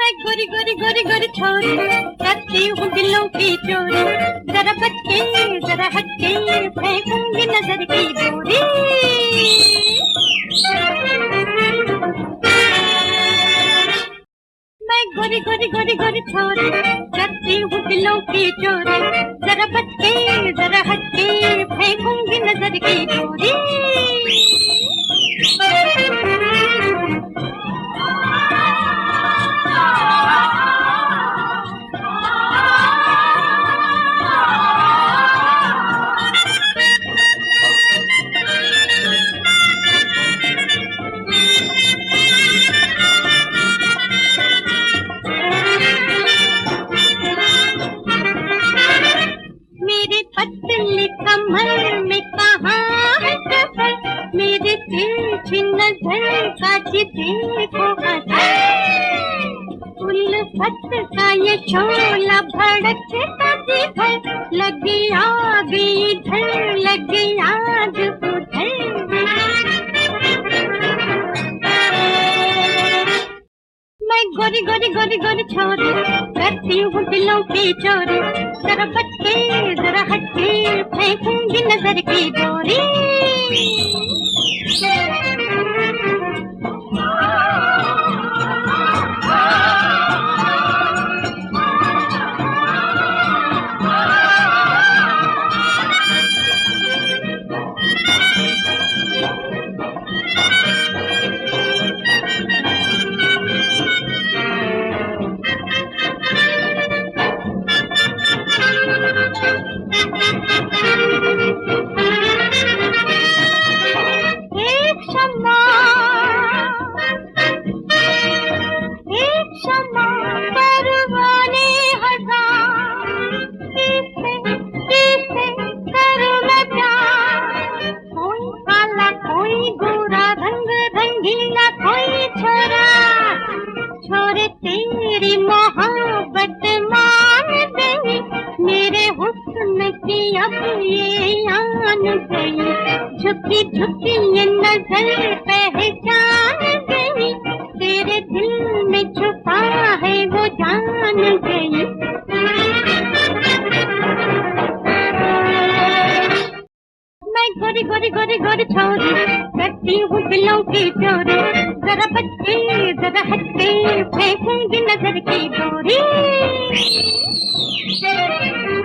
मैं गोरी गोरी गोरी गोरी छोरी करती हूँ दिलों की चोरी, जरा बचके जरा हटके फेंकूंगी नजर की दूरी। मैं गोरी गोरी गोरी गोरी छोरी करती हूँ दिलों की चोरी, जरा बचके जरा हटके फेंकूंगी नजर की दूरी। पतली कमर में कहाँ है सफर, मेरे तिरछी नजर का देखो उल्फत का ये शोला भड़कता जिधर, लगी आग इधर लगी आग उधर। मैं गोरी गोरी गोरी गोरी छोरी करती हूँ दिलों की चोरी, जरा बचके जरा हटके फेंकूंगी नजर की डोरी। छोरे तेरी मोहब्बत मान गई, मेरे हुस्न की अब ये आन गई, झुकी झुकी ये नजर पहचान गई, तेरे दिल में छुपा है वो जान गई। मैं गोरी गोरी गोरी गोरी छोरी करती हूँ दिलों की चोरी, जरा बचके जरा हटके फेंकूंगी नजर की डोरी।